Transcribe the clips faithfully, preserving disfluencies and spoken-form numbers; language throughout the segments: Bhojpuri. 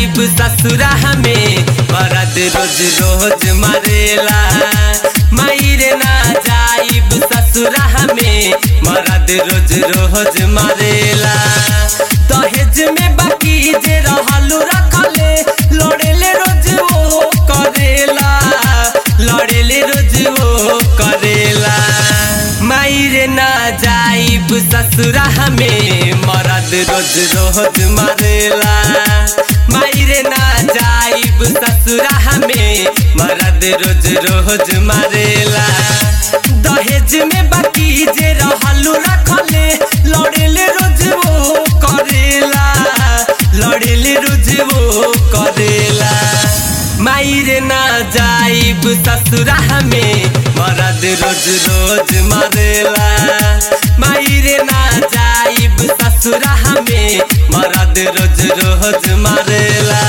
जाइब ससुरा में मरद रोज रोज मरेला। मायरे ना जाइब ससुरा में मरद रोज रोज मरेला। दहेज में बाकी जे रहलू रखले लड़ेले रोज वो करेला, लड़ेले रोज वो करेला। मायरे ना जाइब ससुरा में मरद रोज रोज मरेला। मायरे ना जाइब ससुरा में मरद रोज रोज मरेला। दहेज में बाकी जे रहलू रखले लड़ेले रोज वो करेला, लड़ेले रोज वो करेला। मायरे ना जाइब ससुरा में मरद रोज रोज मरेला। मायरे ना जाइब ससुरा में मरद रोज रोज मरेला।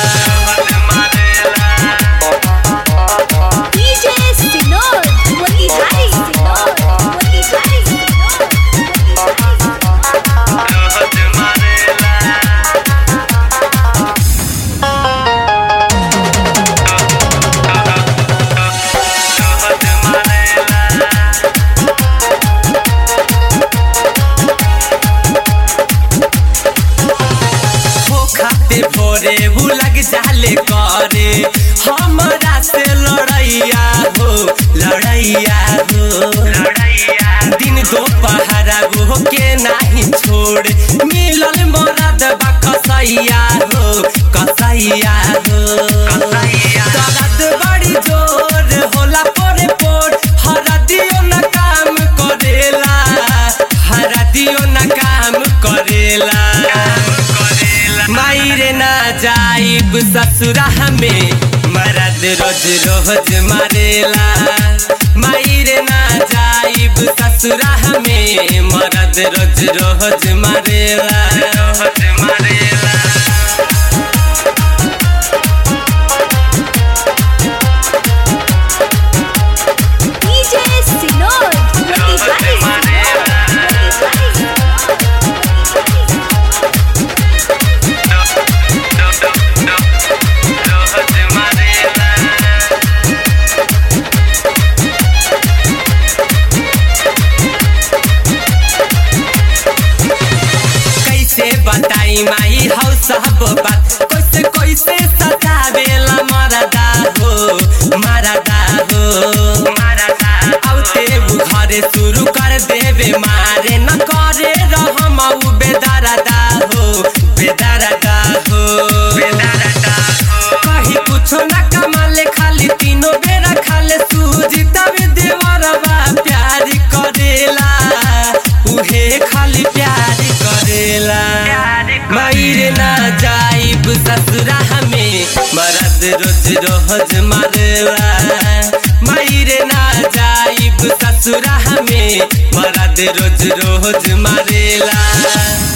डीजे सिनोर मोती भाई सिनोर मोती भाई भोरे वो लग जाले करे हमरा से लड़ैया हो, लड़ैया हो, लड़ैया। दिन दोपहरा वो के नहीं छोड़ मिलल मरद बा कसैया हो, कसैया हो, कसैया। दर्द बड़ी जोर होला पोरे पोर हरा दियो न काम करेला, हरा दियो न काम करेला। मायरे ना जाइब ससुरा में मरद रोज रोज मरेला। मायरे ना जाइब ससुरा में मरद रोज रोज मरेला, रोज मरेला। डीजे सिनोर मोती भाई बताई माई हौ सब बात कैसे कैसे सतावेला मरदा हो, मरदा हो, मरदा। आउते वो घरे शुरू कर देवे मारे न करे रहम उ बेदरदा हो, बेदरदा हो, बेदरदा हो। कहीं कुछ न कमाले खाली तीनों बेरा खाले सूजी तब देवरवा प्यार करेला, उहे खाली प्यार करेला। मायरे ना जाइब ससुरा में मरद रोज रोज मरेला। मायरे ना जाइब ससुरा में मरद रोज रोज मरेला।